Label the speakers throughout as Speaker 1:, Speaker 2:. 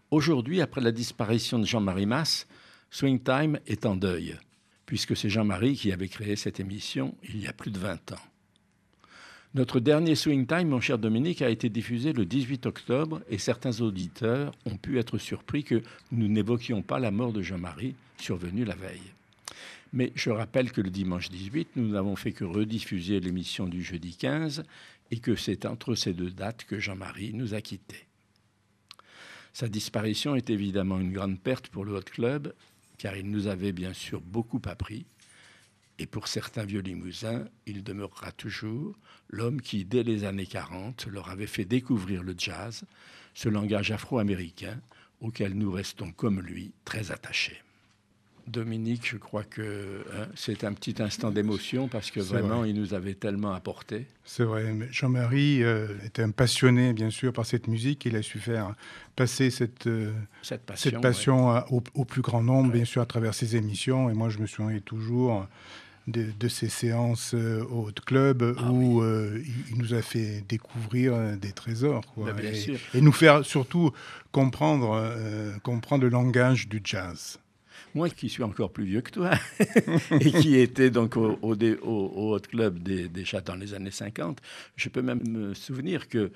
Speaker 1: Aujourd'hui, après la disparition de Jean-Marie Mas, Swing Time est en deuil, puisque c'est Jean-Marie qui avait créé cette émission il y a plus de 20 ans. Notre dernier Swing Time, mon cher Dominique, a été diffusé le 18 octobre et certains auditeurs ont pu être surpris que nous n'évoquions pas la mort de Jean-Marie, survenue la veille. Mais je rappelle que le dimanche 18, nous n'avons fait que rediffuser l'émission du jeudi 15 et que c'est entre ces deux dates que Jean-Marie nous a quittés. Sa disparition est évidemment une grande perte pour le Hot Club, car il nous avait bien sûr beaucoup appris. Et pour certains vieux limousins, il demeurera toujours l'homme qui, dès les années 40, leur avait fait découvrir le jazz, ce langage afro-américain auquel nous restons comme lui très attachés. Dominique, je crois que c'est un petit instant d'émotion parce que vraiment, il nous avait tellement apporté.
Speaker 2: C'est vrai. Mais Jean-Marie était un passionné, bien sûr, par cette musique. Il a su faire passer cette passion au plus grand nombre, bien sûr, à travers ses émissions. Et moi, je me souviens toujours de ces séances au Hot Club où il nous a fait découvrir des trésors, quoi. Et nous faire surtout comprendre le langage du jazz.
Speaker 1: Moi qui suis encore plus vieux que toi et qui était donc au Hot Club déjà dans les années 50, je peux même me souvenir que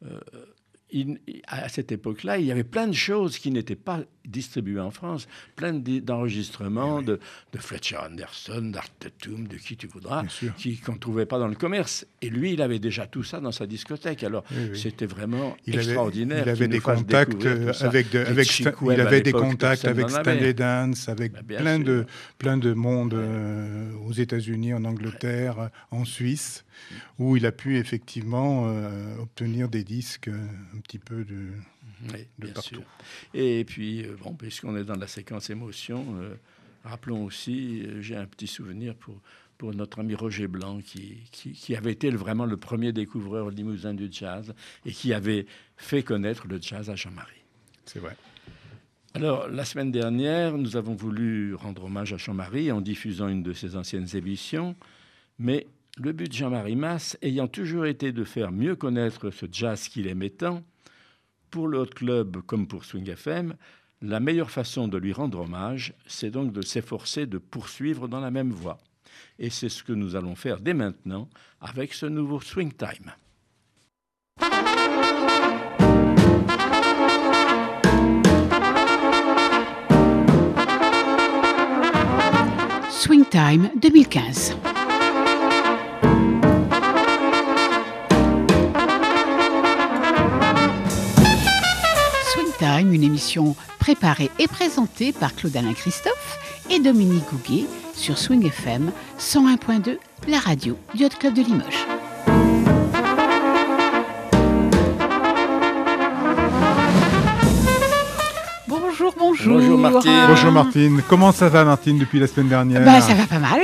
Speaker 1: à cette époque-là, il y avait plein de choses qui n'étaient pas distribuées en France, plein d'enregistrements de Fletcher Anderson, d'Art Tatum, de qui tu voudras, qu'on ne trouvait pas dans le commerce. Et lui, il avait déjà tout ça dans sa discothèque. Alors, c'était vraiment extraordinaire.
Speaker 2: Il avait des contacts avec Stanley Dance, avec plein de monde aux États-Unis, en Angleterre, en Suisse, où il a pu effectivement obtenir des disques un petit peu de partout.
Speaker 1: Sûr. Et puis, puisqu'on est dans la séquence émotion, rappelons aussi, j'ai un petit souvenir pour notre ami Roger Blanc, qui avait été vraiment le premier découvreur limousin du jazz et qui avait fait connaître le jazz à Jean-Marie.
Speaker 2: C'est vrai.
Speaker 1: Alors, la semaine dernière, nous avons voulu rendre hommage à Jean-Marie en diffusant une de ses anciennes émissions, mais le but de Jean-Marie Mas ayant toujours été de faire mieux connaître ce jazz qu'il aimait tant, pour le Hot Club comme pour Swing FM, la meilleure façon de lui rendre hommage, c'est donc de s'efforcer de poursuivre dans la même voie. Et c'est ce que nous allons faire dès maintenant avec ce nouveau Swing Time.
Speaker 3: Swing Time 2015. Une émission préparée et présentée par Claude-Alain Christophe et Dominique Gouguet sur Swing FM 101.2, la radio du Hot Club de Limoges. Bonjour.
Speaker 1: Bonjour Martine.
Speaker 2: Bonjour Martine. Comment ça va Martine depuis la semaine dernière ?
Speaker 3: Ça va pas mal.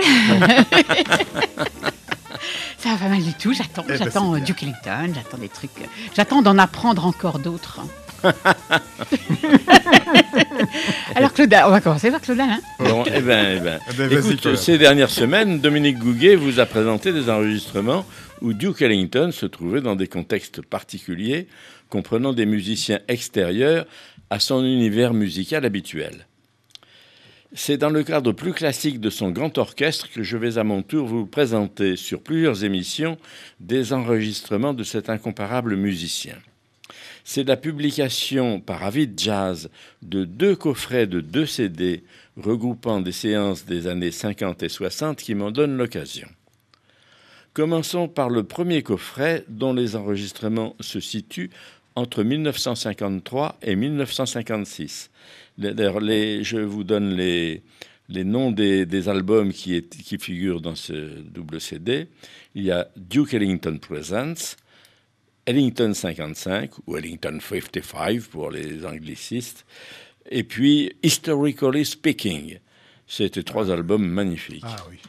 Speaker 3: Ça va pas mal du tout. J'attends Duke Ellington, j'attends des trucs. J'attends d'en apprendre encore d'autres. Alors Claude, on va commencer par Claude.
Speaker 1: Bon, écoute, ces dernières semaines, Dominique Gouguet vous a présenté des enregistrements où Duke Ellington se trouvait dans des contextes particuliers, comprenant des musiciens extérieurs à son univers musical habituel. C'est dans le cadre plus classique de son grand orchestre que je vais à mon tour vous présenter sur plusieurs émissions des enregistrements de cet incomparable musicien. C'est la publication par Avid Jazz de 2 coffrets de 2 CD regroupant des séances des années 50 et 60 qui m'en donnent l'occasion. Commençons par le premier coffret dont les enregistrements se situent entre 1953 et 1956. Je vous donne les noms des albums qui figurent dans ce double CD. Il y a Duke Ellington Presents, Ellington 55 ou Ellington 55 pour les anglicistes, et puis Historically Speaking. C'était 3 albums magnifiques.
Speaker 2: Ah oui.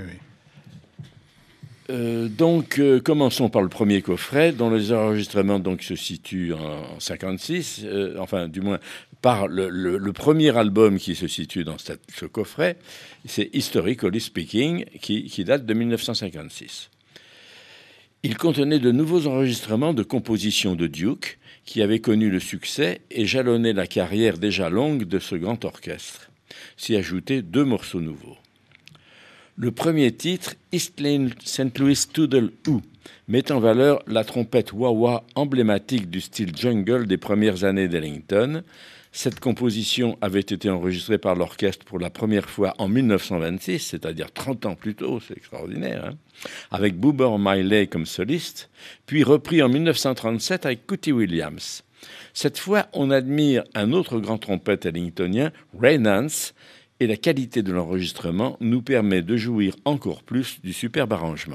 Speaker 1: Commençons par le premier coffret, dont les enregistrements se situent en 56, du moins par le premier album qui se situe dans ce coffret, c'est Historically Speaking, qui date de 1956. Il contenait de nouveaux enregistrements de compositions de Duke, qui avaient connu le succès et jalonné la carrière déjà longue de ce grand orchestre. S'y ajoutaient 2 morceaux nouveaux. Le premier titre, East Lane St. Louis Toodle-Oo, met en valeur la trompette wah-wah emblématique du style jungle des premières années d'Ellington. Cette composition avait été enregistrée par l'orchestre pour la première fois en 1926, c'est-à-dire 30 ans plus tôt, c'est extraordinaire, hein, avec Boober Miley comme soliste, puis repris en 1937 avec Cootie Williams. Cette fois, on admire un autre grand trompette ellingtonien, Ray Nance, et la qualité de l'enregistrement nous permet de jouir encore plus du superbe arrangement.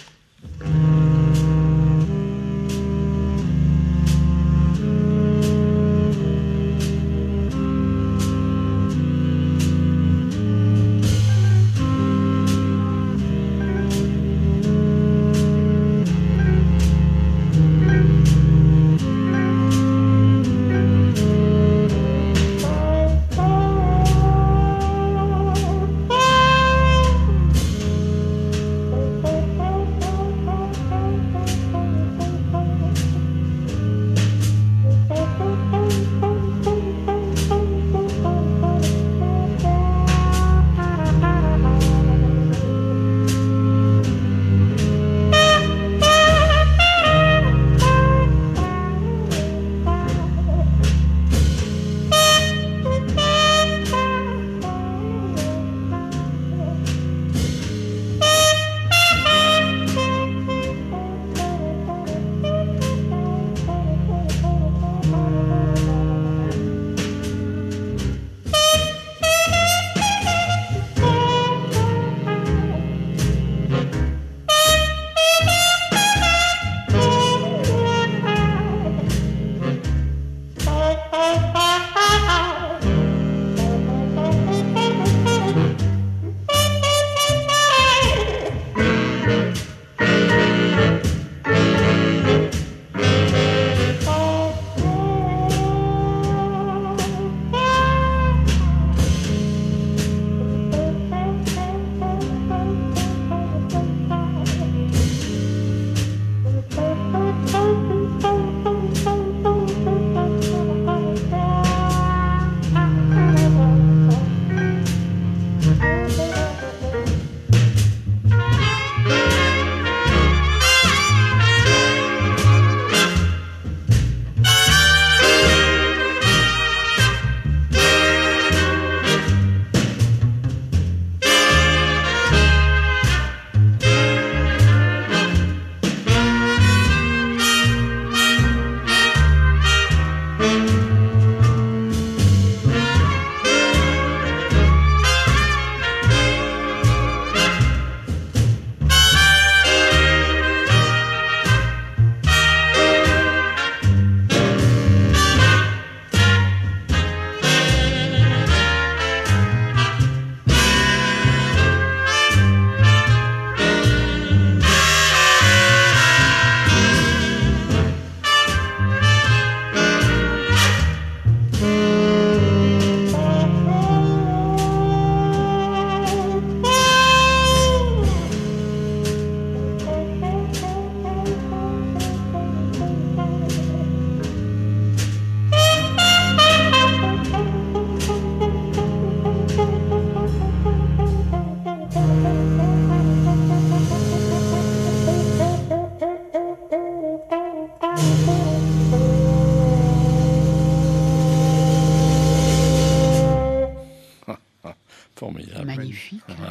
Speaker 3: Formidable. Magnifique.
Speaker 1: Ouais.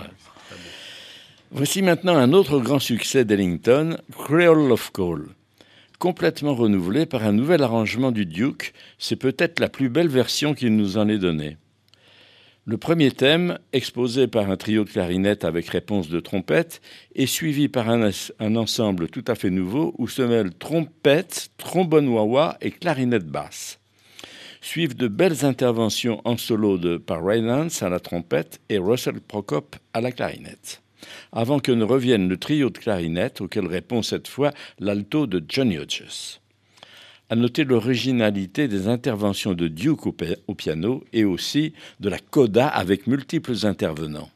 Speaker 1: Voici maintenant un autre grand succès d'Ellington, Creole of Coal. Complètement renouvelé par un nouvel arrangement du Duke, c'est peut-être la plus belle version qu'il nous en ait donnée. Le premier thème, exposé par un trio de clarinettes avec réponse de trompette, est suivi par un ensemble tout à fait nouveau où se mêlent trompette, trombone wah-wah et clarinette basse. Suivent de belles interventions en solo par Ray Nance à la trompette et Russell Prokop à la clarinette, avant que ne revienne le trio de clarinettes auquel répond cette fois l'alto de Johnny Hodges. À noter l'originalité des interventions de Duke au piano et aussi de la coda avec multiples intervenants.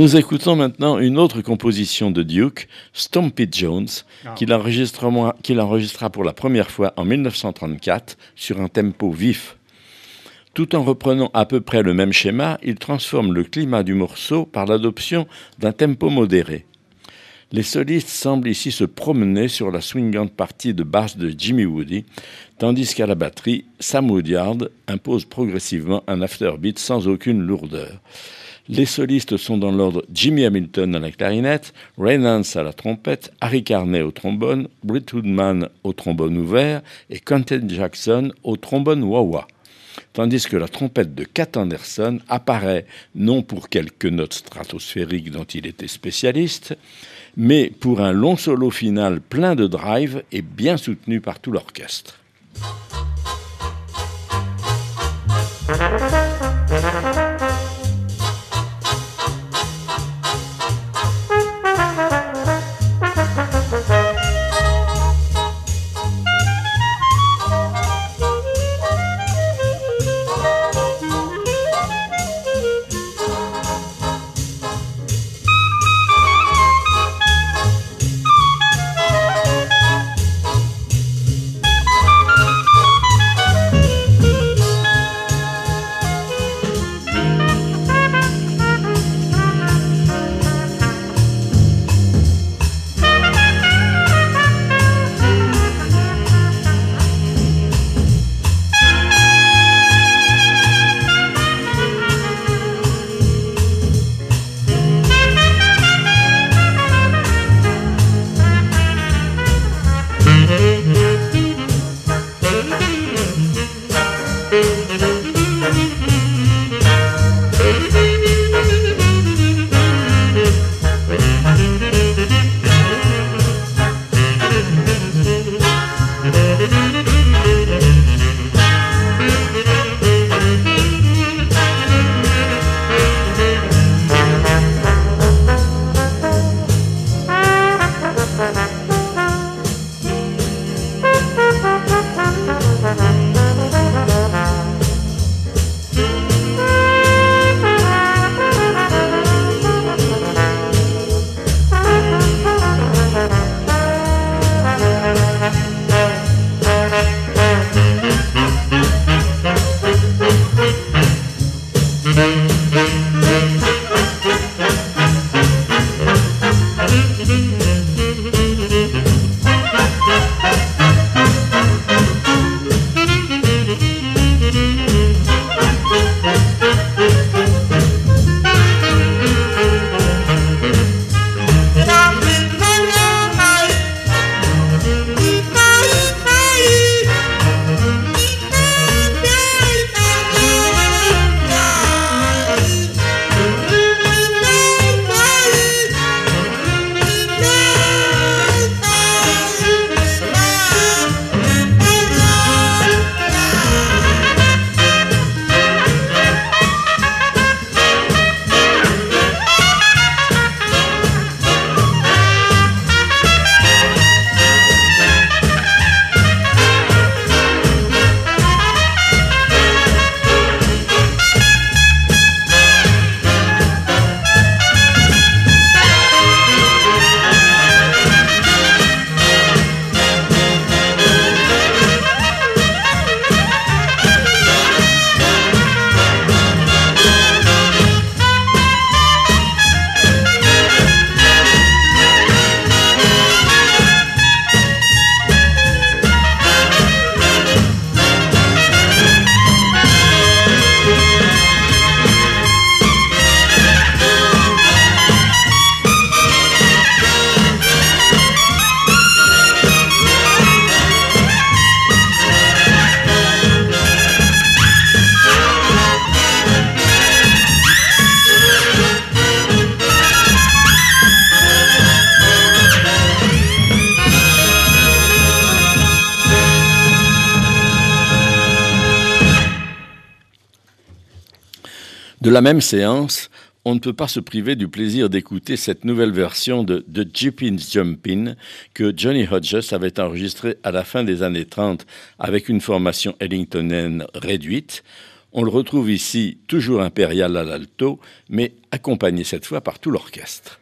Speaker 1: Nous écoutons maintenant une autre composition de Duke, Stompy Jones, qu'il enregistra pour la première fois en 1934 sur un tempo vif. Tout en reprenant à peu près le même schéma, il transforme le climat du morceau par l'adoption d'un tempo modéré. Les solistes semblent ici se promener sur la swingante partie de basse de Jimmy Woody, tandis qu'à la batterie, Sam Woodyard impose progressivement un afterbeat sans aucune lourdeur. Les solistes sont dans l'ordre Jimmy Hamilton à la clarinette, Ray Nance à la trompette, Harry Carney au trombone, Britt Woodman au trombone ouvert et Quentin Jackson au trombone wah-wah. Tandis que la trompette de Cat Anderson apparaît non pour quelques notes stratosphériques dont il était spécialiste, mais pour un long solo final plein de drive et bien soutenu par tout l'orchestre. De la même séance, on ne peut pas se priver du plaisir d'écouter cette nouvelle version de Jeepin's Jumpin' que Johnny Hodges avait enregistrée à la fin des années 30 avec une formation ellingtonienne réduite. On le retrouve ici, toujours impérial à l'alto, mais accompagné cette fois par tout l'orchestre.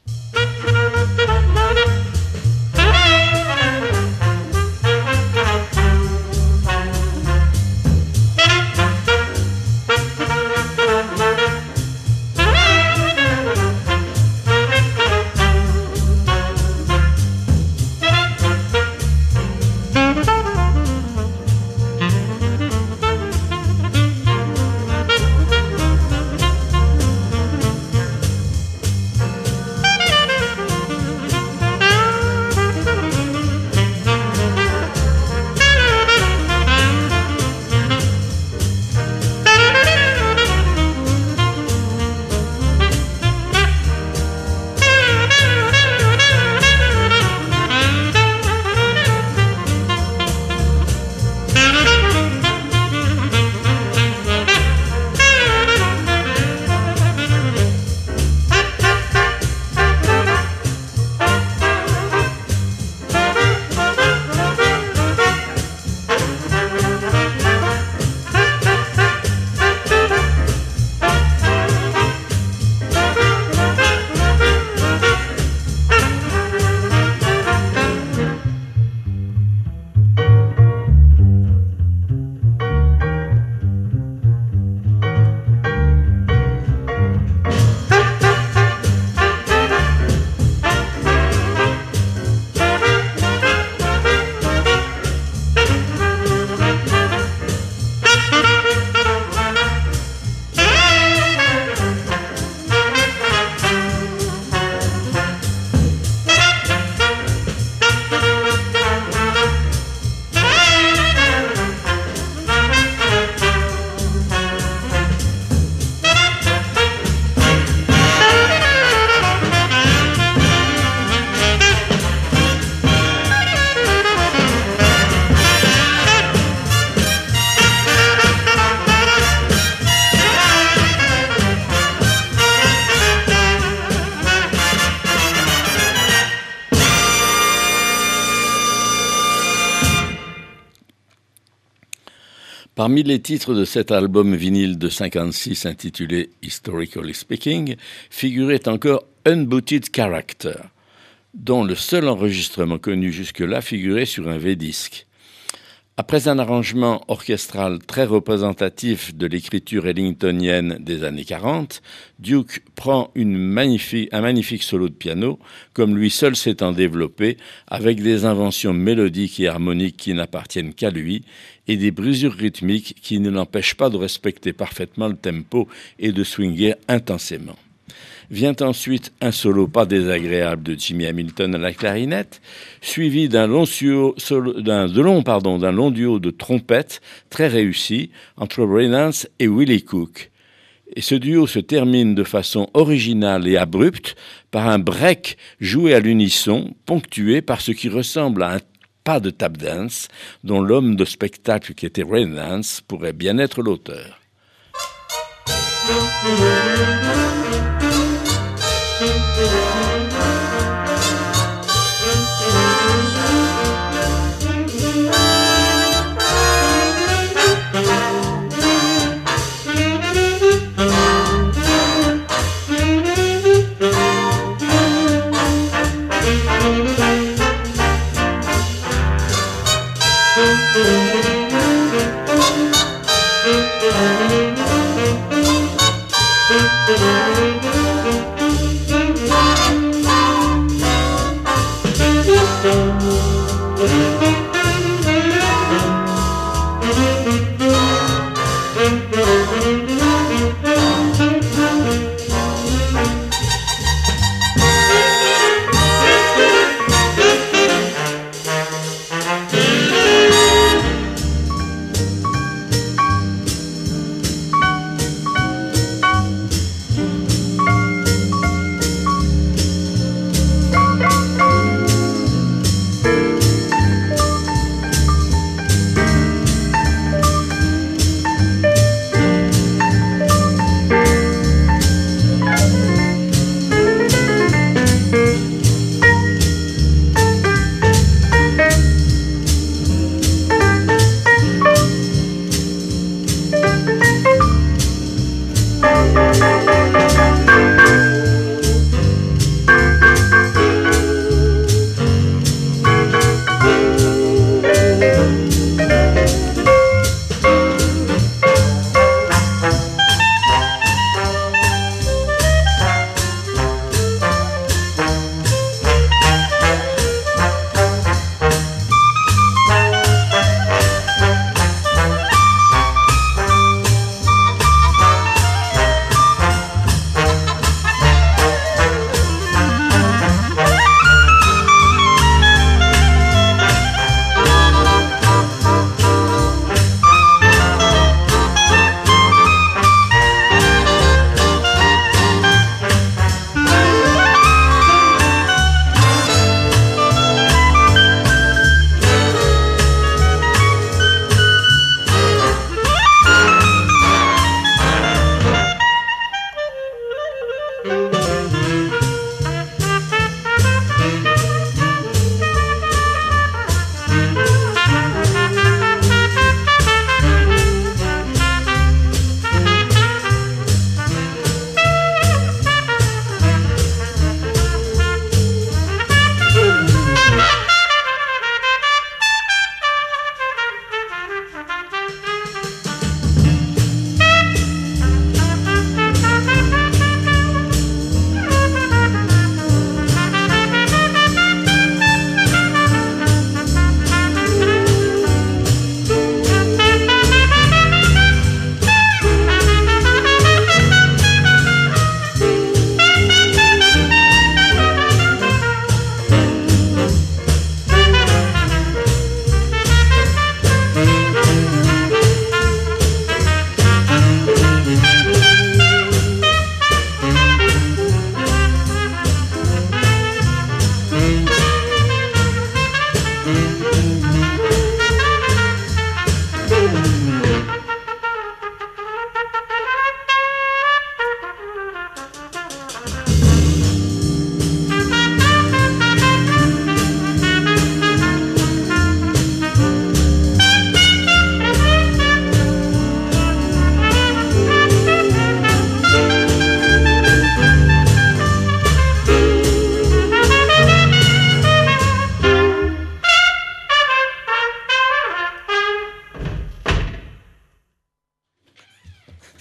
Speaker 1: Parmi les titres de cet album vinyle de 56 intitulé Historically Speaking, figurait encore Unbooted Character, dont le seul enregistrement connu jusque-là figurait sur un V-disque. Après un arrangement orchestral très représentatif de l'écriture ellingtonienne des années 40, Duke prend un magnifique solo de piano, comme lui seul s'étant développé, avec des inventions mélodiques et harmoniques qui n'appartiennent qu'à lui, et des brisures rythmiques qui ne l'empêchent pas de respecter parfaitement le tempo et de swinger intensément. Vient ensuite un solo pas désagréable de Jimmy Hamilton à la clarinette, suivi d'un long duo de trompettes très réussi entre Ray Nance et Willie Cook. Et ce duo se termine de façon originale et abrupte par un break joué à l'unisson, ponctué par ce qui ressemble à un pas de tap dance, dont l'homme de spectacle qui était Ray Nance pourrait bien être l'auteur.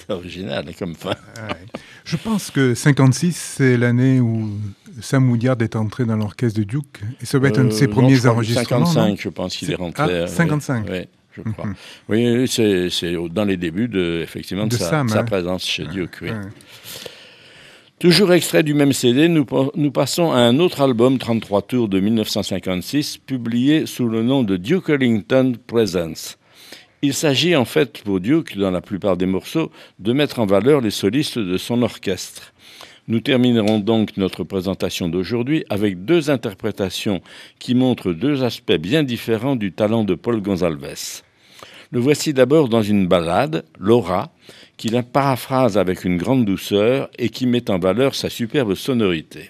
Speaker 1: C'est original comme fin.
Speaker 2: Je pense que 56, c'est l'année où Sam Woodyard est entré dans l'orchestre de Duke. Et ça va être un de ses premiers enregistrements.
Speaker 1: 55, je pense qu'il est rentré.
Speaker 2: 55.
Speaker 1: Oui, je crois. Oui, c'est dans les débuts de sa présence chez Duke. Oui. Toujours extrait du même CD, nous passons à un autre album 33 tours de 1956, publié sous le nom de Duke Ellington Presents. Il s'agit en fait pour Duke, dans la plupart des morceaux, de mettre en valeur les solistes de son orchestre. Nous terminerons donc notre présentation d'aujourd'hui avec 2 interprétations qui montrent 2 aspects bien différents du talent de Paul Gonsalves. Le voici d'abord dans une ballade, Laura, qu'il paraphrase avec une grande douceur et qui met en valeur sa superbe sonorité.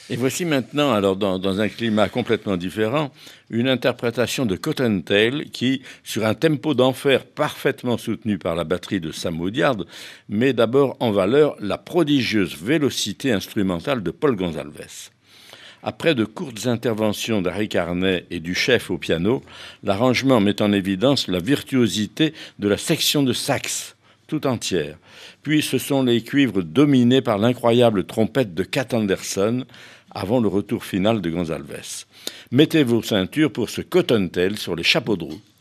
Speaker 1: Et voici maintenant, alors dans un climat complètement différent, une interprétation de Cottontail qui, sur un tempo d'enfer parfaitement soutenu par la batterie de Sam Woodyard, met d'abord en valeur la prodigieuse vélocité instrumentale de Paul Gonsalves. Après de courtes interventions d'Harry Carney et du chef au piano, l'arrangement met en évidence la virtuosité de la section de sax tout entière. Puis ce sont les cuivres dominés par l'incroyable trompette de Cat Anderson avant le retour final de Gonsalves. Mettez vos ceintures pour ce Cottontail sur les chapeaux de roue.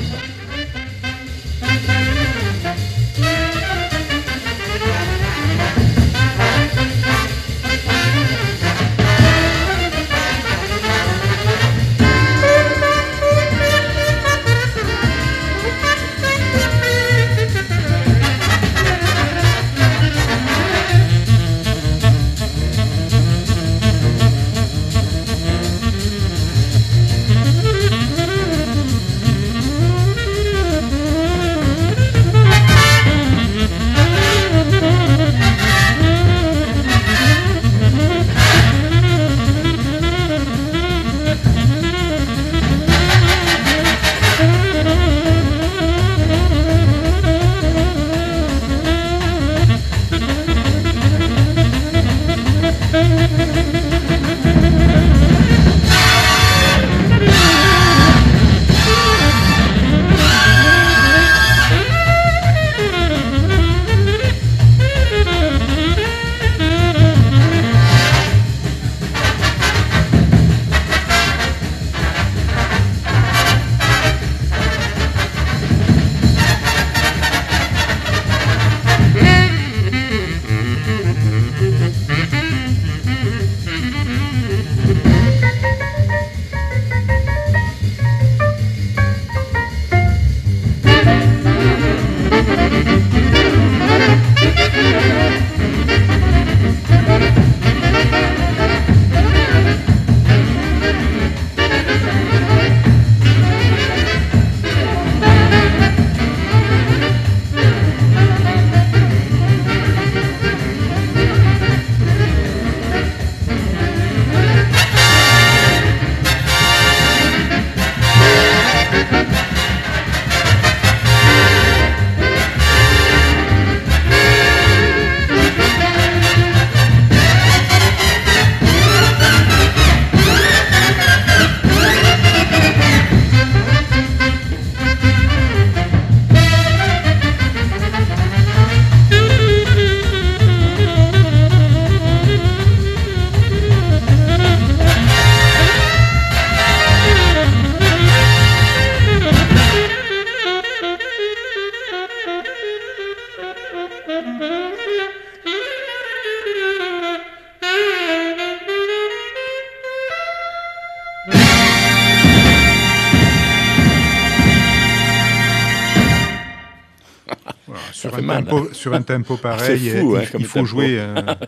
Speaker 2: Sur un tempo pareil, fou, il faut jouer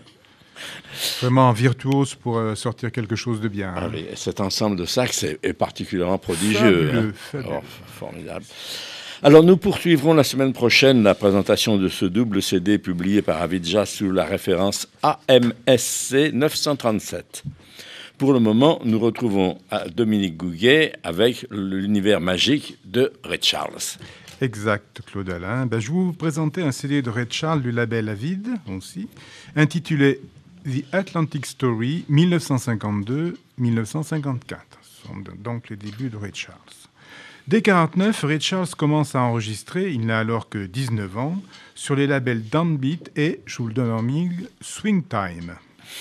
Speaker 2: vraiment virtuose pour sortir quelque chose de bien.
Speaker 1: Ah, cet ensemble de sax est particulièrement prodigieux.
Speaker 2: Fabuleux.
Speaker 1: Oh, formidable. Alors nous poursuivrons la semaine prochaine la présentation de ce double CD publié par Avidja sous la référence AMSC 937. Pour le moment, nous retrouvons Dominique Gouguet avec l'univers magique de Ray Charles.
Speaker 2: Exact, Claude Alain. Je vais vous présenter un CD de Ray Charles du label Avid aussi, intitulé The Atlantic Story 1952-1954. Ce sont donc les débuts de Ray Charles. Dès 1949, Ray Charles commence à enregistrer, il n'a alors que 19 ans, sur les labels Downbeat et, je vous le donne en mille, Swing Time.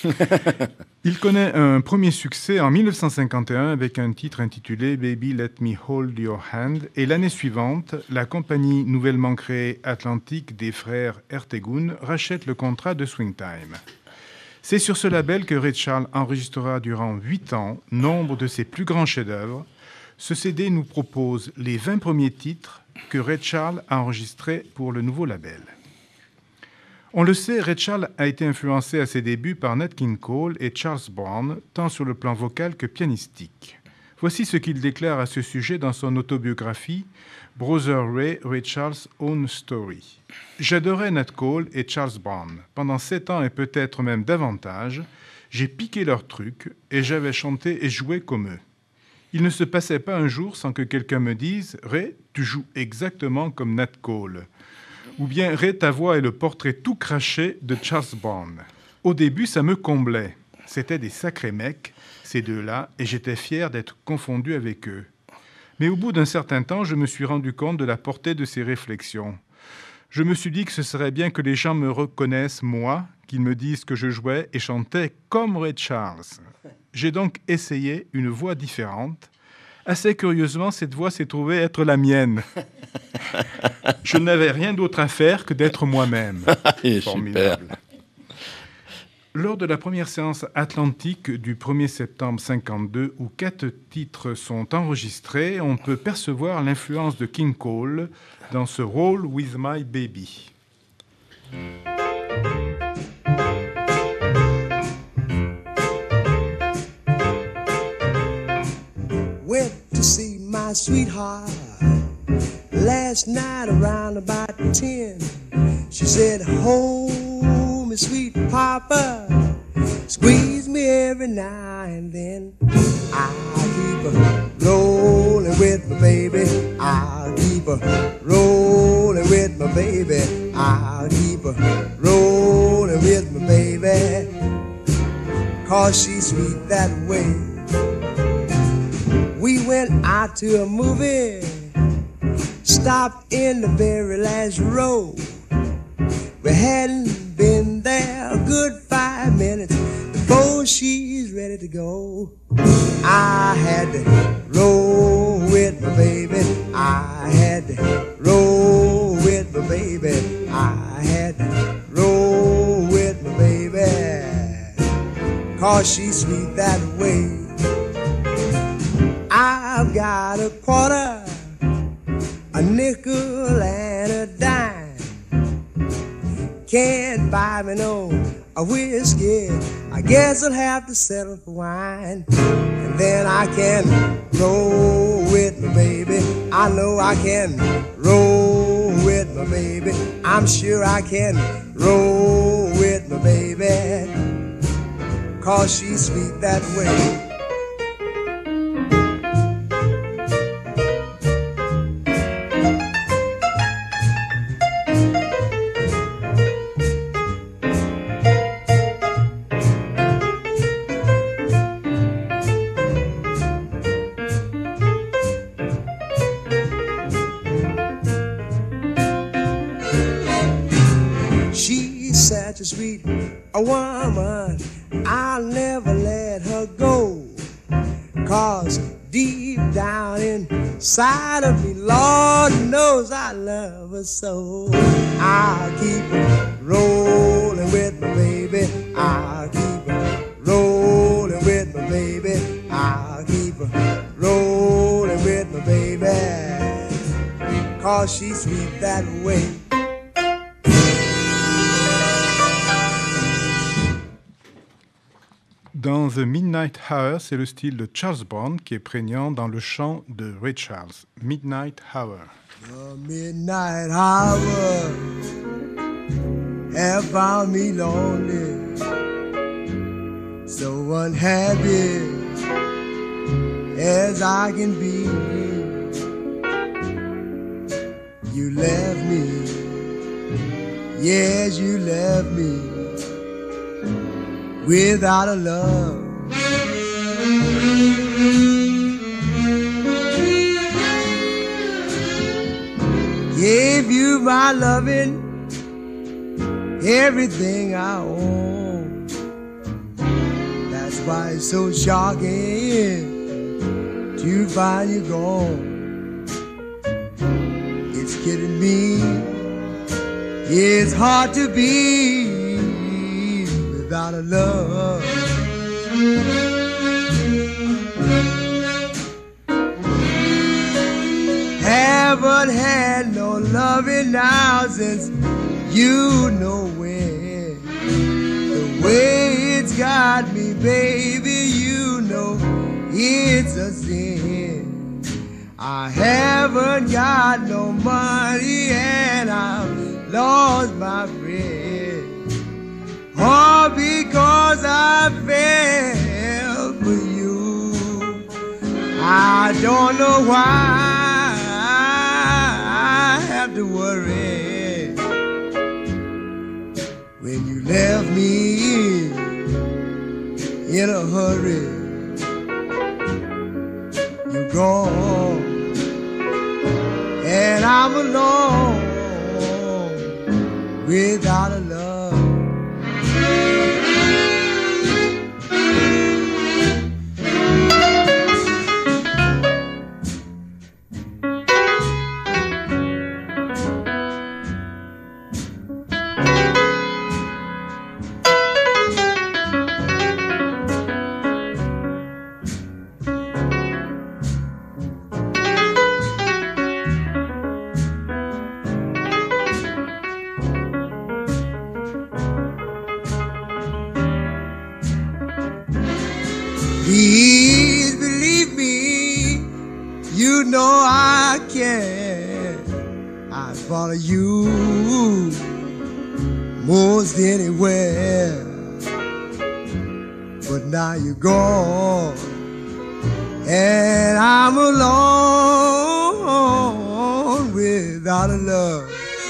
Speaker 2: Il connaît un premier succès en 1951 avec un titre intitulé « Baby, Let Me Hold Your Hand » et l'année suivante, la compagnie nouvellement créée Atlantic des frères Ertegun rachète le contrat de Swing Time. C'est sur ce label que Ray Charles enregistrera durant 8 ans nombre de ses plus grands chefs-d'œuvre. Ce CD nous propose les 20 premiers titres que Ray Charles a enregistrés pour le nouveau label. On le sait, Ray Charles a été influencé à ses débuts par Nat King Cole et Charles Brown, tant sur le plan vocal que pianistique. Voici ce qu'il déclare à ce sujet dans son autobiographie « Brother Ray, Ray Charles' Own Story ». J'adorais Nat Cole et Charles Brown. Pendant 7 ans et peut-être même davantage, J'ai piqué leur truc et j'avais chanté et joué comme eux. Il ne se passait pas un jour sans que quelqu'un me dise « Ray, tu joues exactement comme Nat Cole ». Ou bien « Ray, ta voix est le portrait tout craché de Charles Brown ». Au début, ça me comblait. C'était des sacrés mecs, ces deux-là, et j'étais fier d'être confondu avec eux. Mais au bout d'un certain temps, je me suis rendu compte de la portée de ces réflexions. Je me suis dit que ce serait bien que les gens me reconnaissent, moi, qu'ils me disent que je jouais et chantais comme Ray Charles. J'ai donc essayé une voix différente. Assez curieusement, cette voix s'est trouvée être la mienne. Je n'avais rien d'autre à faire que d'être moi-même. Formidable. Super. Lors de la première séance atlantique du 1er septembre 1952, où 4 titres sont enregistrés, on peut percevoir l'influence de King Cole dans ce « Roll with my baby ».
Speaker 4: Went to see my sweetheart last night around about 10. She said, hold me, sweet papa, squeeze me every now and then. I'll keep rolling with my baby. I'll keep rolling with my baby. I'll keep rolling with my baby, 'cause she's sweet that way. We went out to a movie, stopped in the very last row. We hadn't been there a good 5 minutes before she's ready to go. I had to roll with my baby. I had to roll with my baby. I had to roll with my baby, 'cause she's sweet that way. I've got a quarter, a nickel and a dime. Can't buy me no a whiskey, I guess I'll have to settle for wine. And then I can roll with my baby. I know I can roll with my baby. I'm sure I can roll with my baby, 'cause she's sweet that way. Such a sweet a woman, I'll never let her go, 'cause deep down inside of me, Lord knows I love her so. I'll keep rolling with my baby. I'll keep rolling with my baby. I'll keep rolling with my baby, 'cause she's sweet that way.
Speaker 2: Dans The Midnight Hour, c'est le style de Charles Brown qui est prégnant dans le chant de Ray Charles. Midnight Hour.
Speaker 4: The midnight hour have found me lonely, so unhappy as I can be. You left me, yes, you left me without a love. Gave you my loving, everything I own. That's why it's so shocking to find you gone. It's killing me, it's hard to be without a love. Haven't had no loving now since you know when. The way it's got me, baby, you know it's a sin. I haven't got no money and I've lost my friend. All because because I fell for you. I don't know why I have to worry when you left me in a hurry. You're gone and I'm alone without a love. Please believe me, you know I care. I'd follow you most anywhere. But now you're gone and I'm alone without a love.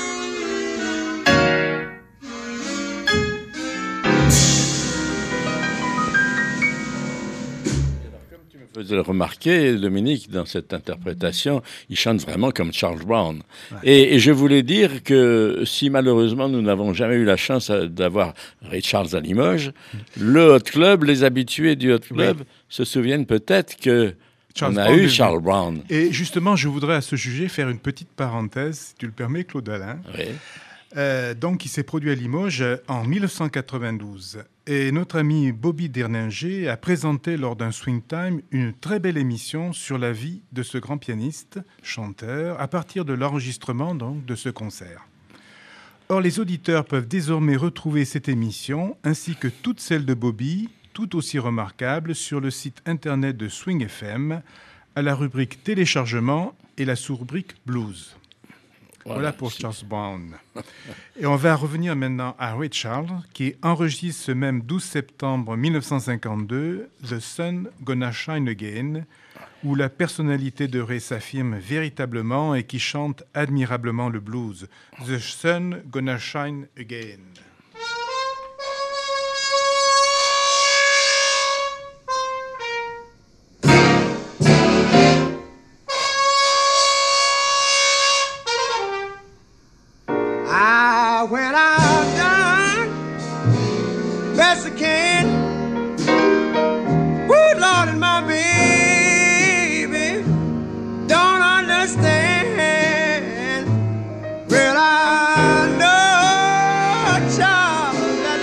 Speaker 1: Vous le remarquez, Dominique, dans cette interprétation, il chante vraiment comme Charles Brown. Ouais. Et je voulais dire que si malheureusement nous n'avons jamais eu la chance d'avoir Ray Charles à Limoges, le Hot Club, les habitués du Hot Club se souviennent peut-être que on a eu Charles Brown.
Speaker 2: Et justement, je voudrais à ce sujet faire une petite parenthèse, si tu le permets, Claude Alain.
Speaker 1: Oui.
Speaker 2: Donc, il s'est produit à Limoges en 1992. Et notre ami Bobby Derninger a présenté lors d'un Swing Time une très belle émission sur la vie de ce grand pianiste, chanteur, à partir de l'enregistrement donc, de ce concert. Or, les auditeurs peuvent désormais retrouver cette émission, ainsi que toutes celles de Bobby, tout aussi remarquables, sur le site internet de Swing FM, à la rubrique téléchargement et la sous-rubrique blues. Voilà pour Charles Brown. Et on va revenir maintenant à Ray Charles, qui enregistre ce même 12 septembre 1952 « The Sun Gonna Shine Again », où la personnalité de Ray s'affirme véritablement et qui chante admirablement le blues. « The Sun Gonna Shine Again ».
Speaker 4: When I'm done, best I can. Good Lord, and my baby don't understand. Well, I know, child, that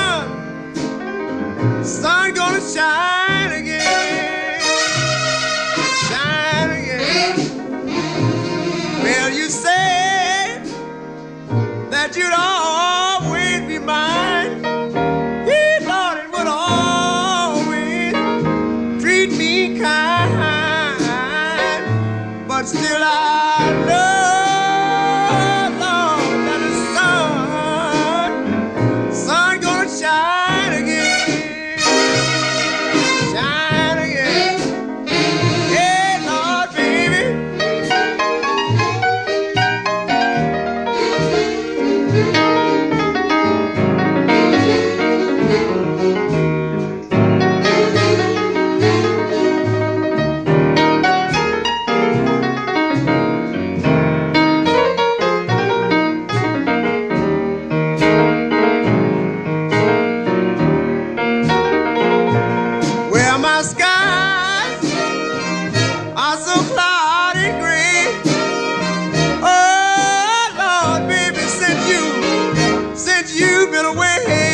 Speaker 4: the sun gonna shine again, shine again. Well, you say that you'd always be mine. Yeah, Lord, it would always treat me kind. But still I know, Lord, that the sun gonna shine again, shine again. Yeah, Lord, baby. Well, my skies are so cloudy gray. Oh, Lord, baby, since you've been away.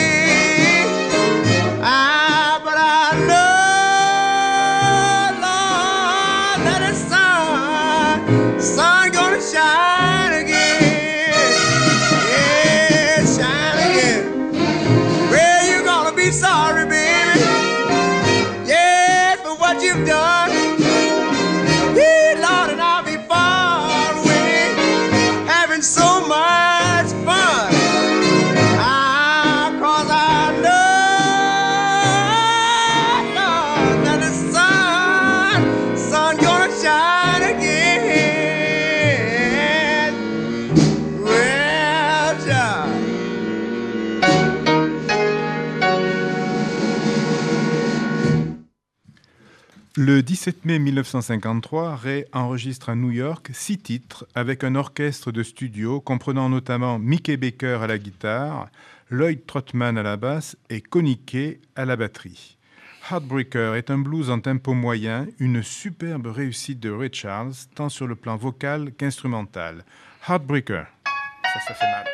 Speaker 4: But I know, Lord, that the sun gonna shine again. Yeah, shine again. Well, you're gonna be sorry, baby. Yeah, for what you've done. Yeah, Lord, and I'll be far away, having so much fun. 'Cause I know
Speaker 2: Le 17 mai 1953, Ray enregistre à New York 6 titres avec un orchestre de studio comprenant notamment Mickey Baker à la guitare, Lloyd Trotman à la basse et Connie Kay à la batterie. Heartbreaker est un blues en tempo moyen, une superbe réussite de Ray Charles, tant sur le plan vocal qu'instrumental. Heartbreaker. Ça fait mal.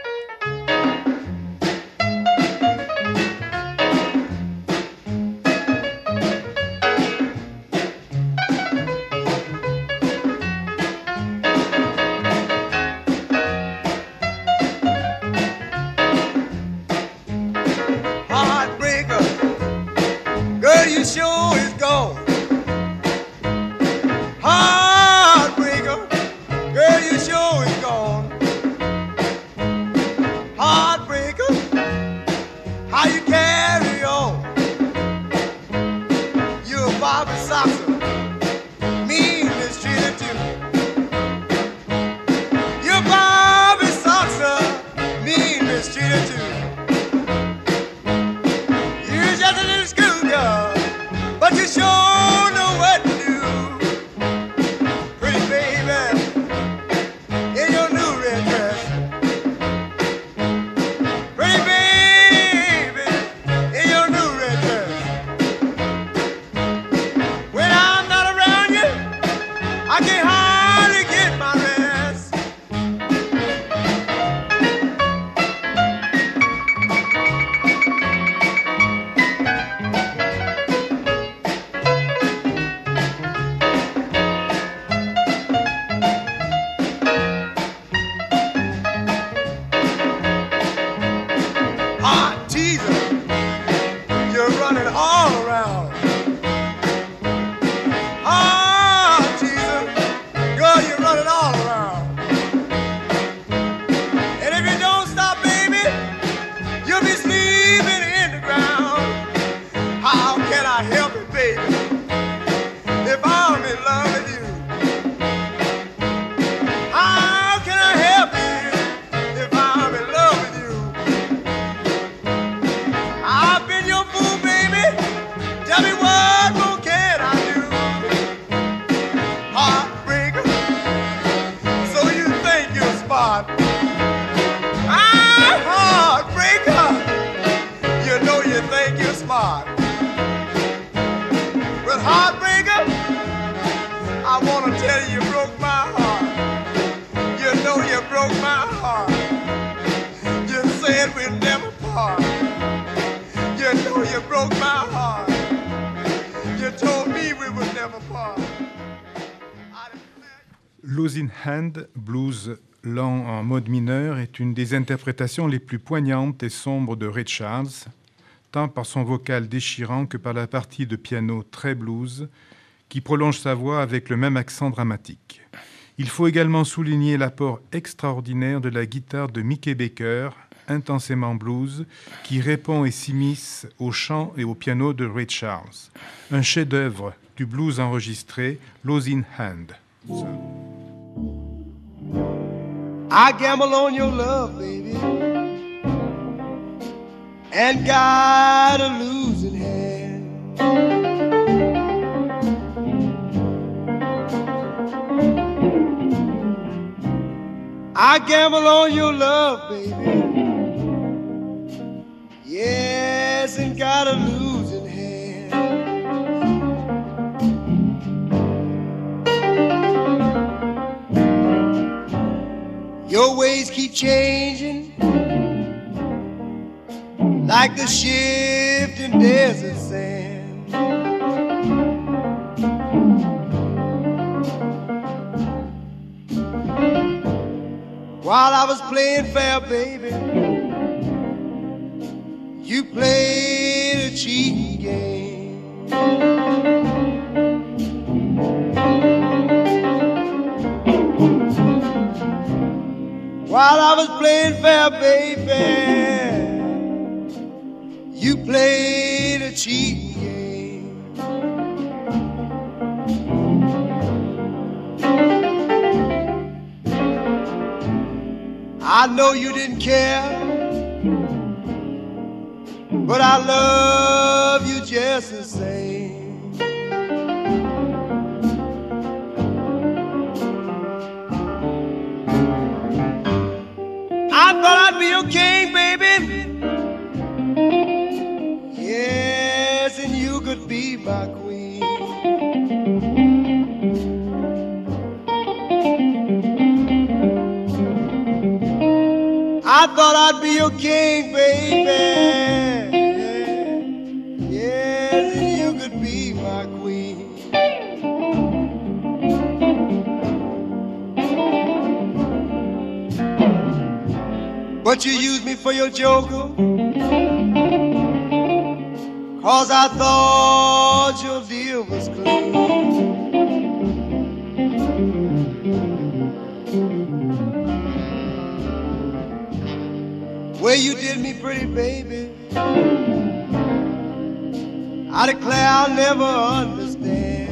Speaker 2: Loose in Hand, blues lent en mode mineur, est une des interprétations les plus poignantes et sombres de Ray Charles, tant par son vocal déchirant que par la partie de piano très blues, qui prolonge sa voix avec le même accent dramatique. Il faut également souligner l'apport extraordinaire de la guitare de Mickey Baker, intensément blues, qui répond et s'immisce au chant et au piano de Ray Charles. Un chef-d'œuvre du blues enregistré, Loose in Hand.
Speaker 4: I gamble on your love, baby, and got a losing hand. I gamble on your love, baby, yes, and got a losing hand. Your ways keep changing like the shifting desert sand. While I was playing fair, baby, you played a cheating game. While I was playing fair, baby, you played a cheating game. I know you didn't care, but I love you just the same. king, baby. Yes, and you could be my queen. I thought I'd be your king, baby. Yes, and you could be my queen. But you used me for your joker, 'cause I thought your deal was clean. Way you did me pretty, baby, I declare I'll never understand.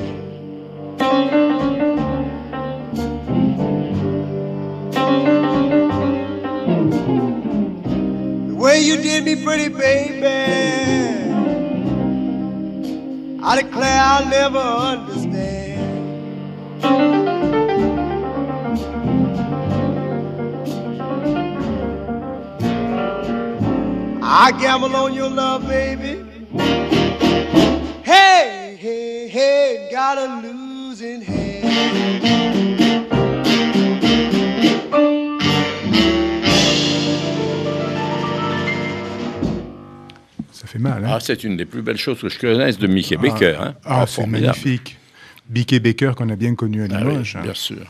Speaker 4: The way you did me pretty, baby, I declare I'll never understand. I gamble on your love, baby. Hey, hey, hey, got a losing hand.
Speaker 2: Ça fait mal, hein?
Speaker 1: Ah, c'est une des plus belles choses que je connaisse de Mickey Baker. Hein?
Speaker 2: C'est magnifique. Mickey Baker qu'on a bien connu à Limoges.
Speaker 1: Oui, bien sûr.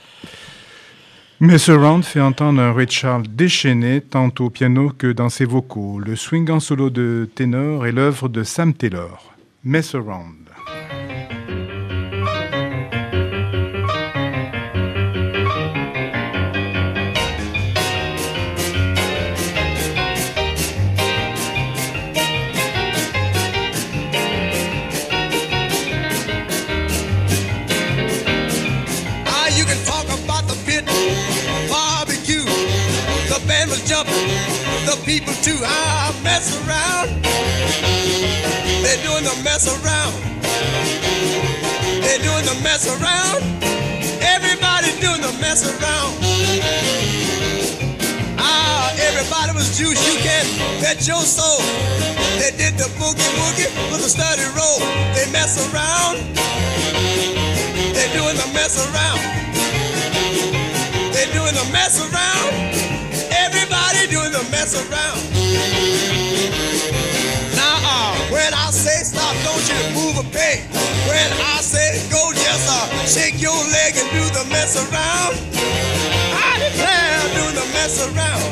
Speaker 2: Mess Around fait entendre un Ray Charles déchaîné tant au piano que dans ses vocaux. Le swingant solo de ténor est l'œuvre de Sam Taylor. Mess Around.
Speaker 4: The people too, I mess around. They're doing the mess around. They're doing the mess around. Everybody's doing the mess around. Everybody was juice, you can bet your soul. They did the boogie woogie with a steady roll. They mess around. They're doing the mess around. They're doing the mess around. Everybody doing the mess around. Now, when I say stop, don't you move a peg. When I say go, just shake your leg and do the mess around. I declare, do the mess around.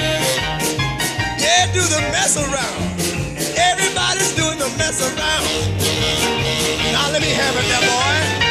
Speaker 4: Yeah, do the mess around. Everybody's doing the mess around. Now let me have it there, boy.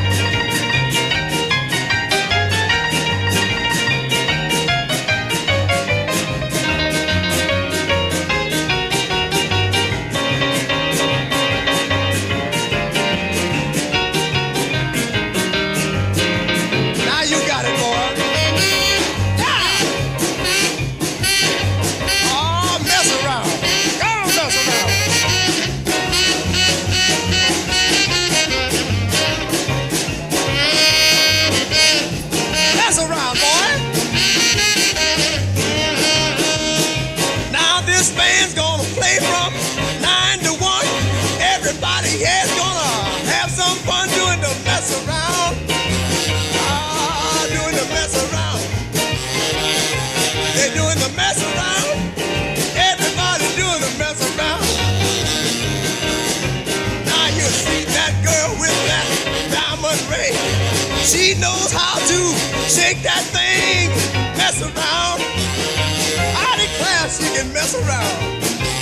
Speaker 4: She knows how to shake that thing, mess around. I declare she can mess around.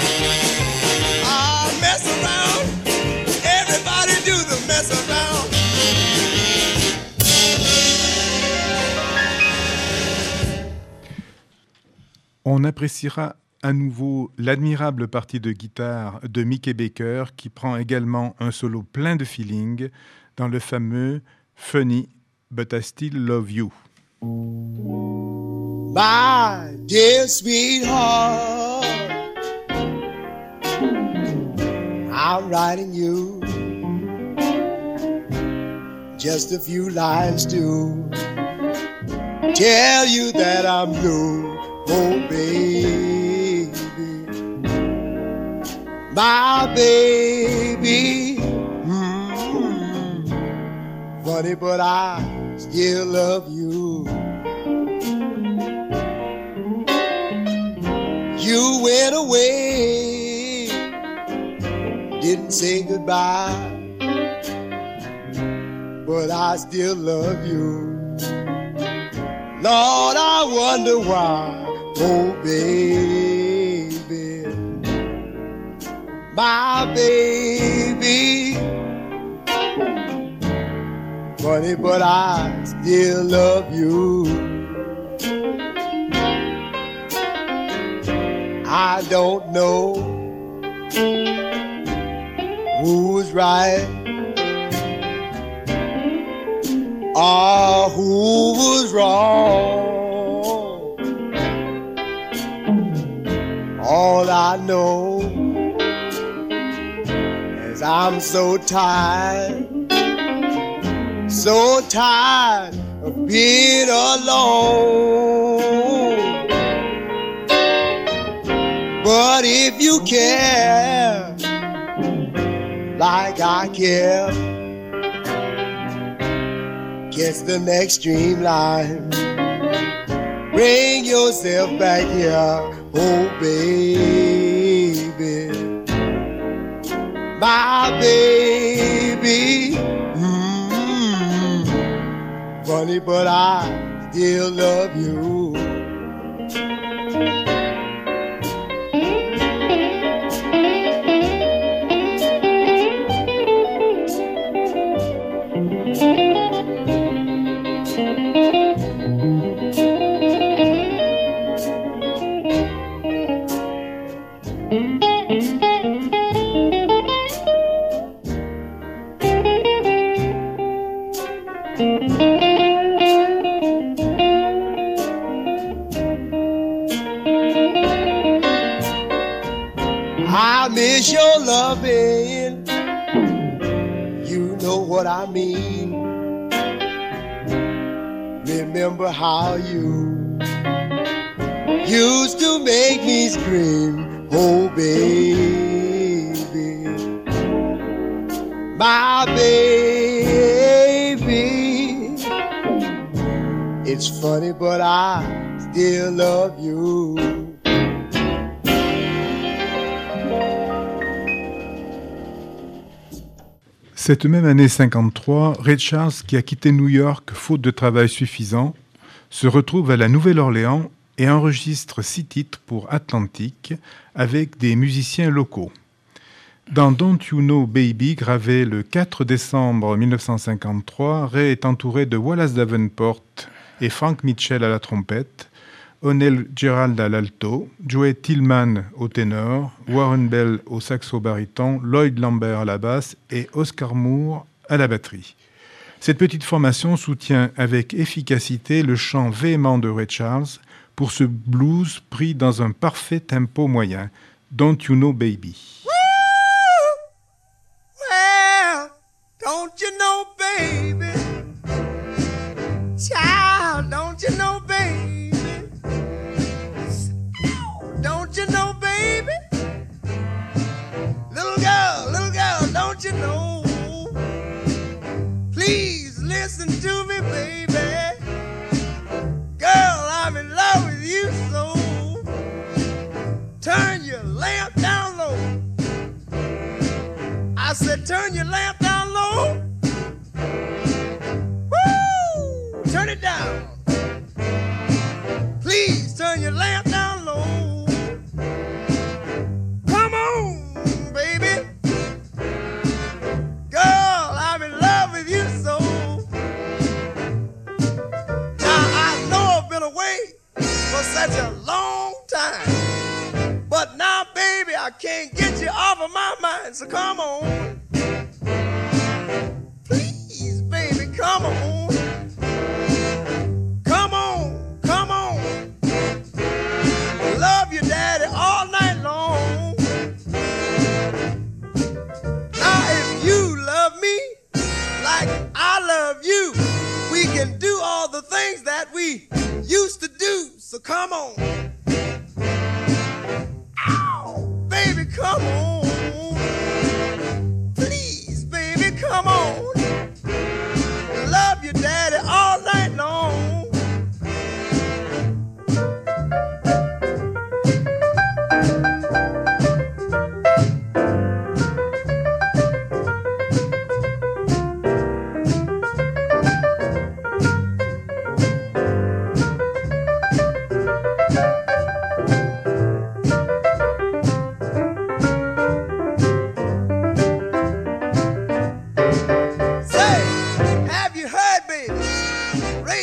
Speaker 4: Mess around. Everybody do the mess around.
Speaker 2: On appréciera à nouveau l'admirable partie de guitare de Mickey Baker qui prend également un solo plein de feeling dans le fameux Funny But I Still Love You.
Speaker 4: My dear sweetheart, I'm writing you just a few lines to tell you that I'm blue. oh baby, my baby. Funny, but I still love you. You went away, didn't say goodbye, but I still love you. Lord, I wonder why, oh baby, my baby. Funny, but I still love you. I don't know who's right or who was wrong. All I know is I'm so tired of being alone. But if you care like I care, catch the next streamline, bring yourself back here, oh baby, my baby. Funny, but I still love you. I miss your loving, you know what I mean. Remember how you used to make me scream, oh baby, my baby. It's funny, but I still love you.
Speaker 2: Cette même année 53, Ray Charles, qui a quitté New York faute de travail suffisant, se retrouve à la Nouvelle-Orléans et enregistre 6 titres pour Atlantic avec des musiciens locaux. Dans Don't You Know Baby, gravé le 4 décembre 1953, Ray est entouré de Wallace Davenport et Frank Mitchell à la trompette, Onel Gerald à l'alto, Joey Tillman au ténor, Warren Bell au saxo-baryton, Lloyd Lambert à la basse et Oscar Moore à la batterie. Cette petite formation soutient avec efficacité le chant véhément de Ray Charles pour ce blues pris dans un parfait tempo moyen. Don't You Know Baby.
Speaker 4: Well, don't you know baby, child, don't you know baby. Don't you know, baby? Little girl, don't you know? Please listen to me, baby. Girl, I'm in love with you so. Turn your lamp down low. I said turn your lamp down low. Woo! Turn it down. Please turn your lamp down low. Such a long time, but now baby I can't get you off of my mind, so come on, please baby, come on, come on, come on. Love your daddy all night long. Now if you love me like I love you, we can do all the things that we used to do. So come on.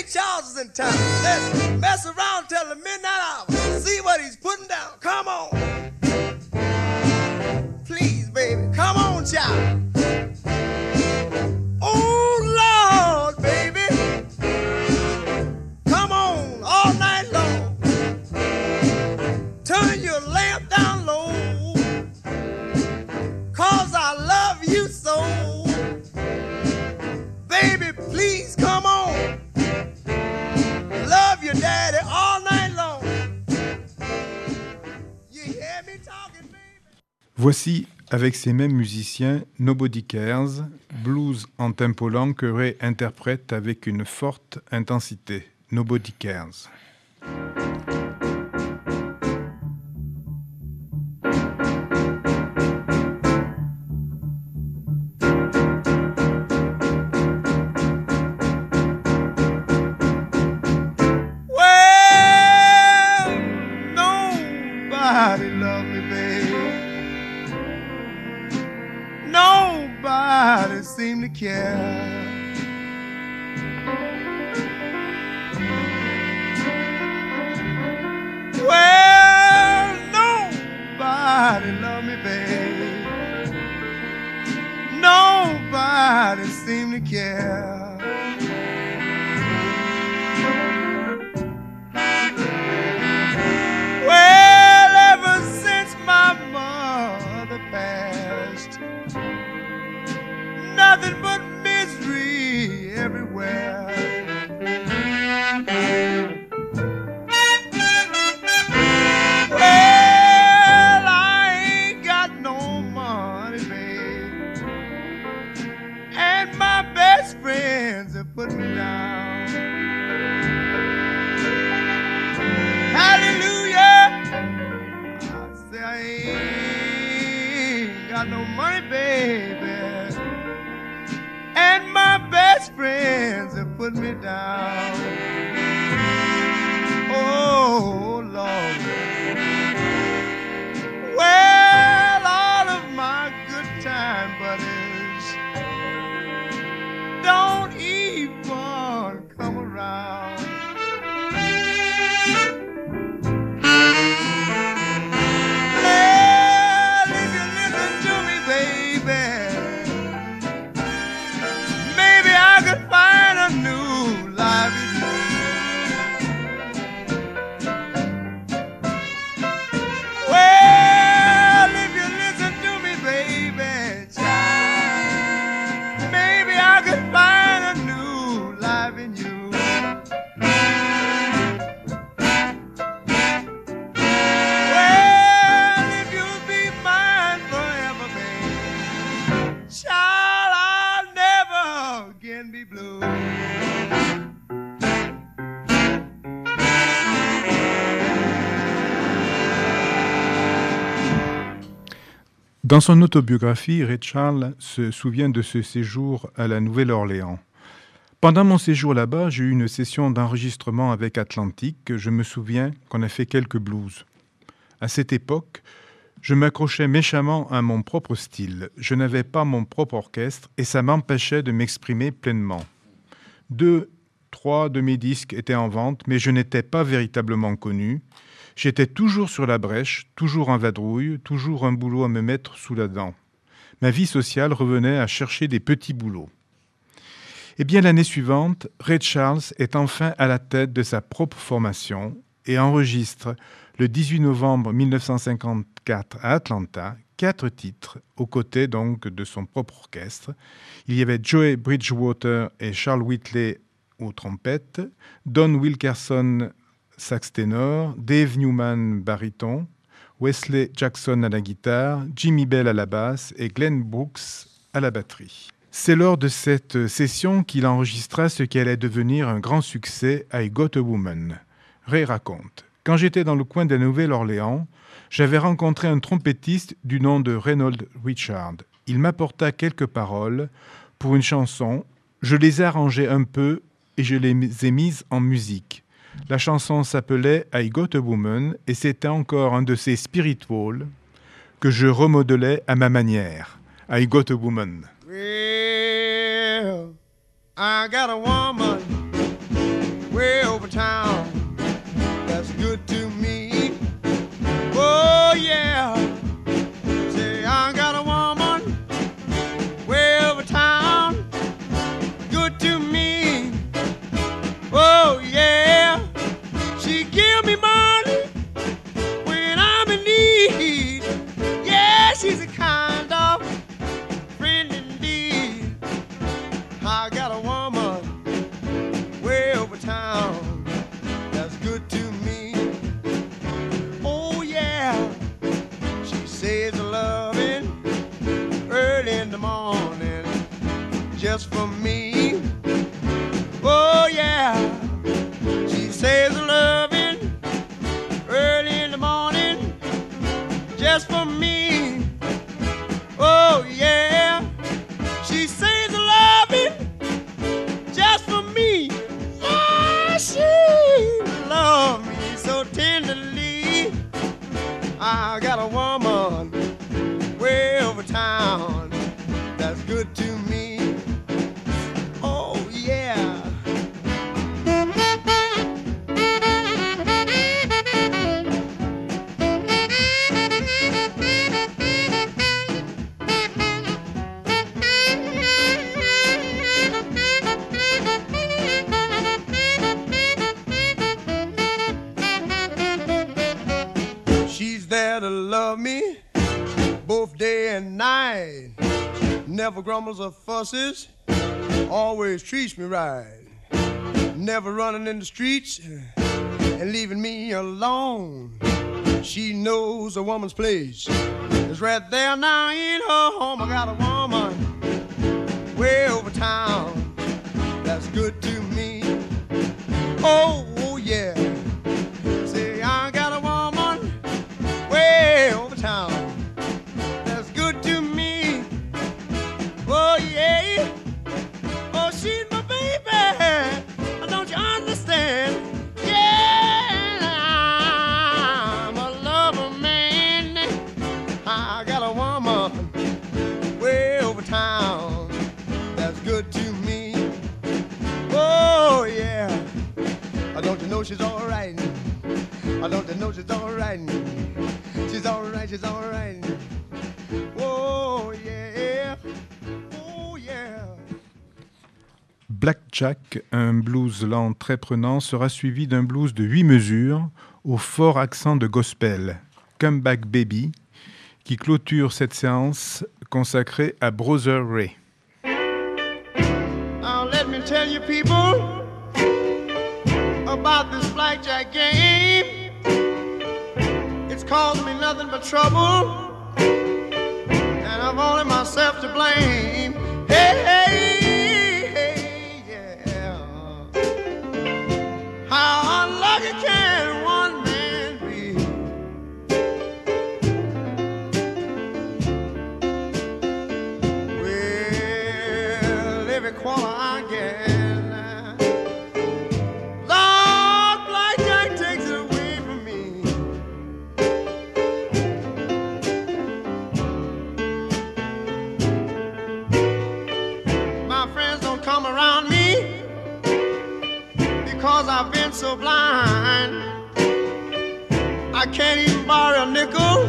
Speaker 4: Charles is in town. Let's mess around till the midnight hour. See what he's putting down. Come on. Please, baby, come on, child. Oh, Lord, baby. Come on all night long. Turn your lamp down low. 'Cause I love you so. Baby, please come on. Love your daddy all night long. You hear me talking, baby?
Speaker 2: Voici, avec ces mêmes musiciens, Nobody Cares, blues en tempo lent que Ray interprète avec une forte intensité. Nobody Cares.
Speaker 4: Seem to care. Well, nobody love me, babe. Nobody seem to care. Well, ever since my mother passed, nothing but misery everywhere. Well, I ain't got no money, babe, and my best friends have put me down. Hallelujah! I say I ain't got no money, baby, and my best friends have put me down. Oh, Lord. Well, all of my good time buddies don't even come around. Well, if you listen to me, baby, I could find a new life in you. Well, if you listen to me, baby, child, maybe I could find a new life in you. Well, if you'll be mine forever, baby, child, I'll never again be blue.
Speaker 2: Dans son autobiographie, Ray Charles se souvient de ce séjour à la Nouvelle-Orléans. Pendant mon séjour là-bas, j'ai eu une session d'enregistrement avec Atlantic. Je me souviens qu'on a fait quelques blues. À cette époque, je m'accrochais méchamment à mon propre style. Je n'avais pas mon propre orchestre et ça m'empêchait de m'exprimer pleinement. 2, 3 de mes disques étaient en vente, mais je n'étais pas véritablement connu. J'étais toujours sur la brèche, toujours en vadrouille, toujours un boulot à me mettre sous la dent. Ma vie sociale revenait à chercher des petits boulots. Eh bien, l'année suivante, Ray Charles est enfin à la tête de sa propre formation et enregistre le 18 novembre 1954 à Atlanta 4 titres, aux côtés donc de son propre orchestre. Il y avait Joey Bridgewater et Charles Whitley aux trompettes, Don Wilkerson sax ténor, Dave Newman baryton, Wesley Jackson à la guitare, Jimmy Bell à la basse et Glenn Brooks à la batterie. C'est lors de cette session qu'il enregistra ce qui allait devenir un grand succès, I Got a Woman. Ray raconte: quand j'étais dans le coin de la Nouvelle-Orléans, j'avais rencontré un trompettiste du nom de Reynold Richard. Il m'apporta quelques paroles pour une chanson. Je les ai arrangées un peu et je les ai mises en musique. La chanson s'appelait I Got a Woman et c'était encore un de ces spirituals que je remodelais à ma manière. I Got a Woman.
Speaker 4: Well, I got a woman I got a woman way over town that's good to me. Oh yeah, she says loving early in the morning just for me. Oh yeah, she says loving early in the morning just for me. Oh yeah, she says loving just for me. Yeah, she loves me so tenderly. I got a woman way over town that's good to me. Oh yeah. She's there to love me both day and night. Never grumbles or fusses, always treats me right. Never running in the streets and leaving me alone. She knows a woman's place is right there now in her home. I got a woman way over town that's good to me. Oh yeah, say I got a woman way over town that's good to me. Oh yeah, oh she's my baby, don't you understand? Yeah, I'm a lover man. I got a woman way over town that's good to me. Oh yeah, don't you know she's all right? Don't you know she's all right? She's all right, she's all right. Oh yeah, oh yeah.
Speaker 2: Blackjack, un blues lent très prenant, sera suivi d'un blues de 8 mesures au fort accent de gospel, Come Back Baby, qui clôture cette séance consacrée à Brother Ray.
Speaker 4: Now let me tell you people about this blackjack game. It's caused me nothing but trouble, and I've only myself to blame. Hey, hey, hey, yeah. How unlucky can one man be? Well, every quarter I get, I've been so blind, I can't even borrow a nickel.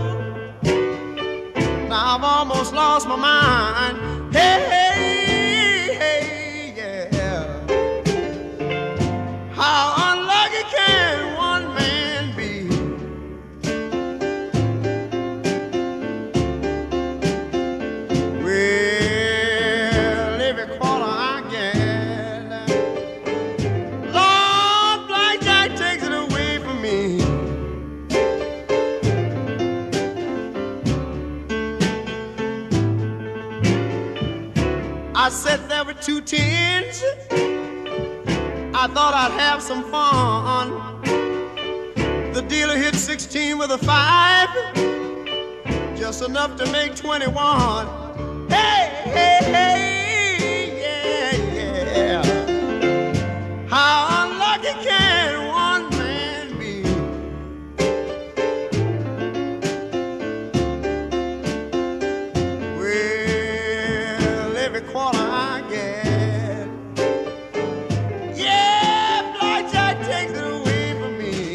Speaker 4: Now I've almost lost my mind. Hey, hey, hey, yeah. How unlucky can one man be? Well, every quarter I get, I sat there with 2 tens. I thought I'd have some fun. The dealer hit 16 with a 5, just enough to make 21. Hey, hey, hey, yeah, yeah. How unlucky can one man be? Well, every quarter I get, yeah, blackjack takes it away from me.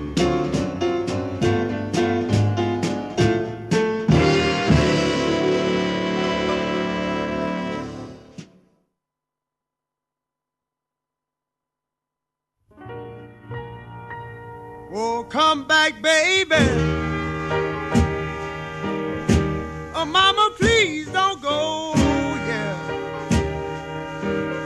Speaker 4: Oh, come back, baby. Oh, mama, please don't go, yeah.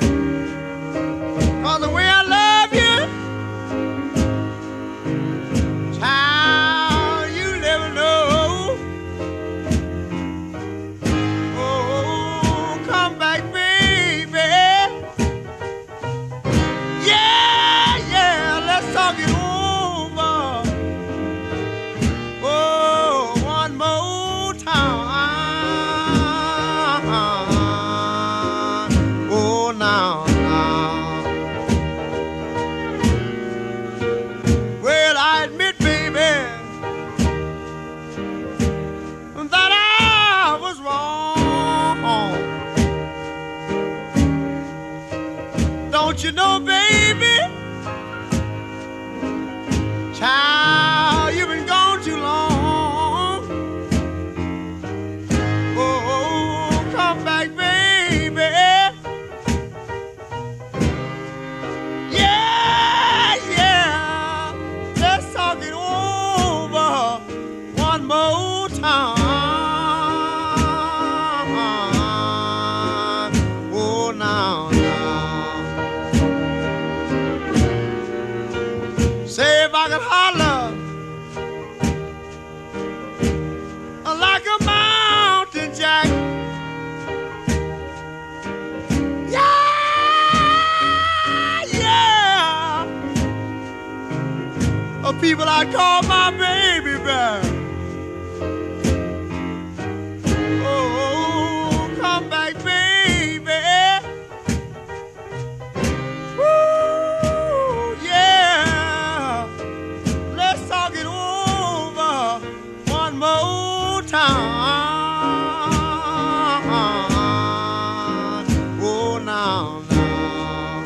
Speaker 4: Don't you know, baby? Child, you've been gone too long. Oh, come back, baby. Yeah, yeah. Let's talk it over one more time. Oh, now, now. Say if I could holler like a mountain jack. Yeah, yeah. People I call my baby back. Oh, come back, baby. Woo, yeah. Let's talk it over one more time. Oh, now, now.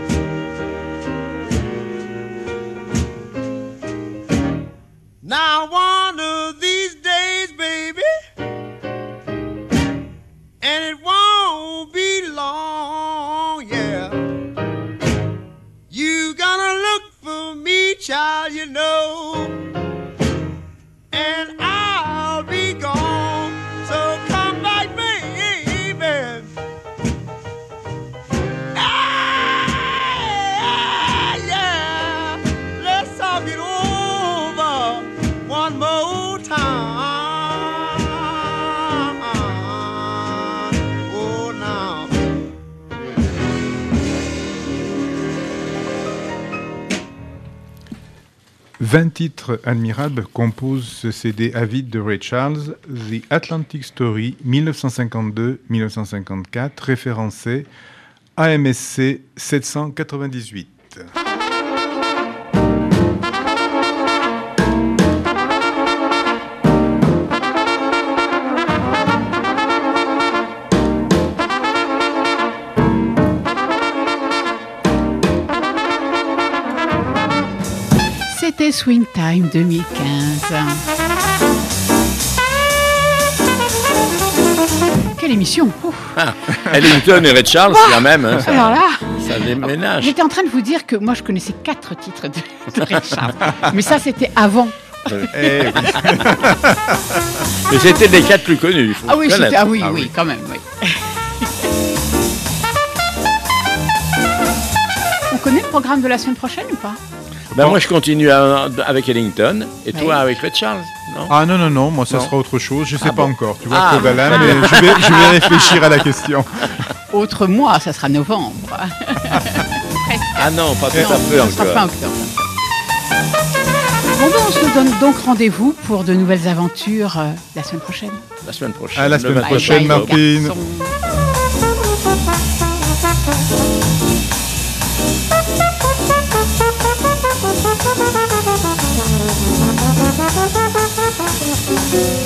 Speaker 4: Now one of these days, baby, and it won't be long, yeah. You gonna look for me, child, you know, and I'll be gone. So come back, baby. Ah, yeah. Let's talk it over one more time. Oh, now.
Speaker 2: 20 titres admirables composent ce CD avide de Ray Charles, The Atlantic Story 1952-1954, référencé AMSC 798.
Speaker 3: C'était Swing Time 2015. Quelle émission!
Speaker 1: Ellington et Ray Charles, c'est la même. Hein, ça,
Speaker 3: alors là,
Speaker 1: ça déménage.
Speaker 3: J'étais en train de vous dire que moi je connaissais 4 titres de Ray Charles. Mais ça c'était avant.
Speaker 1: Mais c'était les 4 plus connus.
Speaker 3: Ah oui, oui, quand même. Oui. On connaît le programme de la semaine prochaine ou pas?
Speaker 1: Ben moi je continue avec Ellington et toi avec Ray Charles, non?
Speaker 2: Ah non, moi ça sera autre chose, je sais pas encore. Tu vois, Claude Alain, mais je vais réfléchir à la question.
Speaker 3: Autre mois, ça sera novembre.
Speaker 1: Ah non, pas tout à fait encore.
Speaker 3: Ça sera fin octobre. Bon, on se donne donc rendez-vous pour de nouvelles aventures la semaine prochaine.
Speaker 1: La semaine prochaine.
Speaker 2: À la semaine prochaine, Martine.
Speaker 4: Thank you.